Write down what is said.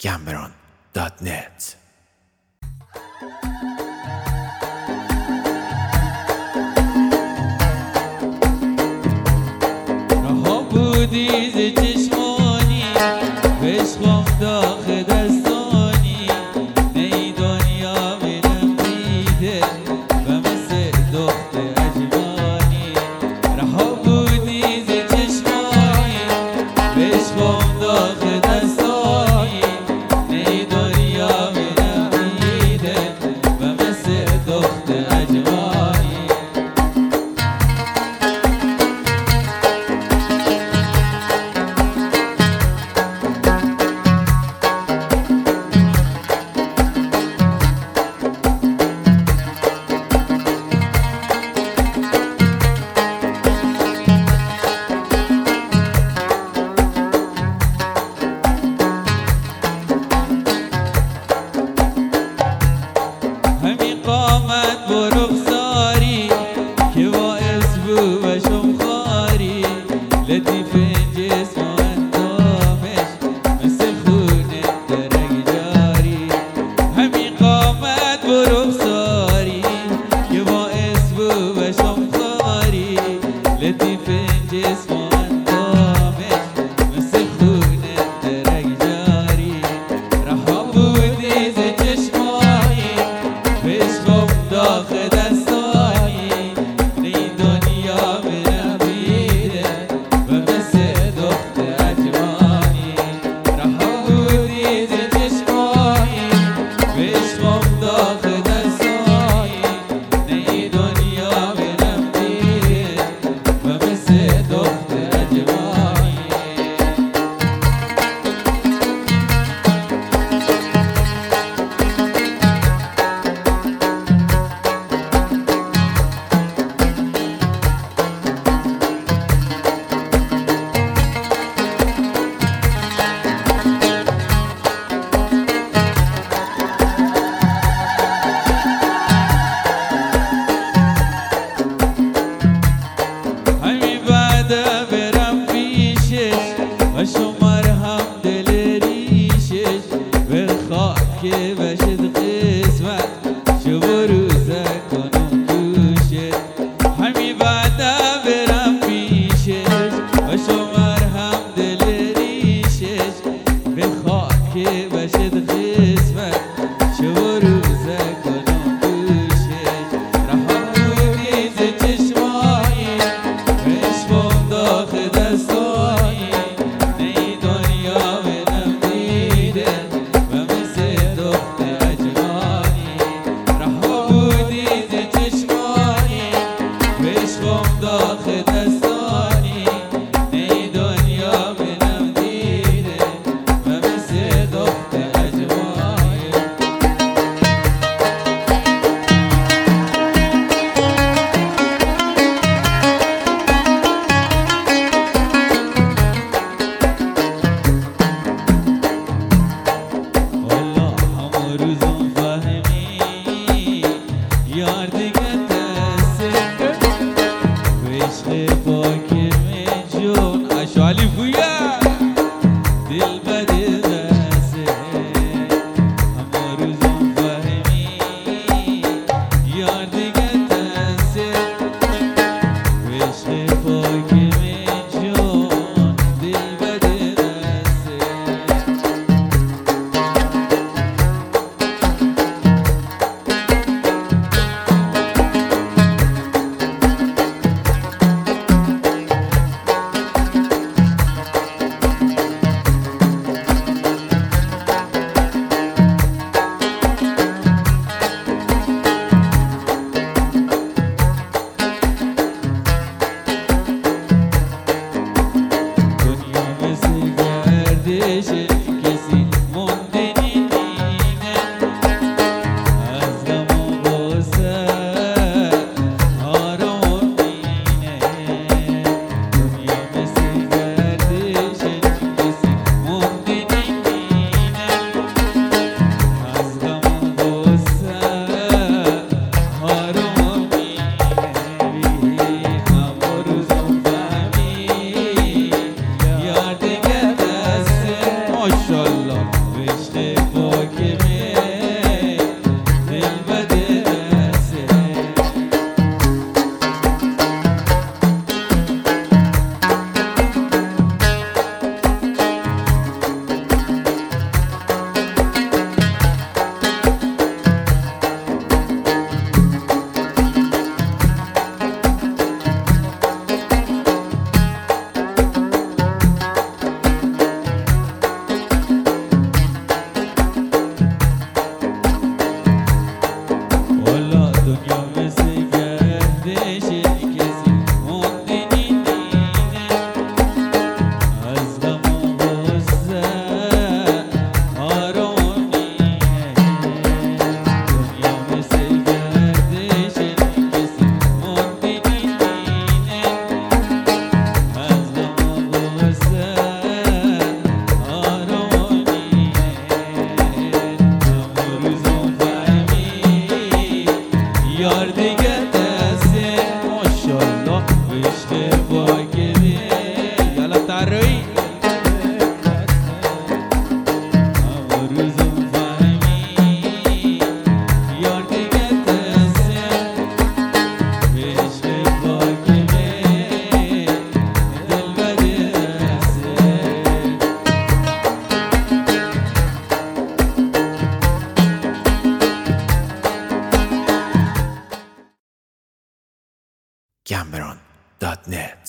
gambron.net. رها بودی ز چشمانی عشقم داخل دستانی نی دنیا میرم دیده و مثل دخت اجمانی رها بودی ز چشمانی عشقم داخل دستانی نی دنیا میرم دیده و مثل دخت اجمانی برخساری که باعث بود بشم خاری لطیف جسم و اندامش مثل خونه درک جاری همین قامت برخساری که باعث بود بشم خاری لطیف جسم و اندامش مثل خونه درک جاری رها بودی ز چشمایی عشقم داخل دستانی نی دنیا میرم دیده و مثل دخت اجمانی رها بودی ز چشمایی عشقم داخل دستانی نی دنیا میرم دیده و مثل دخت اجمانی برم پیشش و شمار هم دل ریشش به خاک بشد قسمت شو بروزه کنم دوشش همی بعده برم پیشش و شمار هم دل ریشش به خاک بشد قسمت شو بروزه کنم دوشش رها بودی ز چشمایی عشقم داخل دستانی نی دنیا میرم دیده و مثل دخت اجمانی رها بودی ز چشمانی عشقم داخل دستانی نی دنیا میرم دیده و مثل دخت اجمانی gambron.net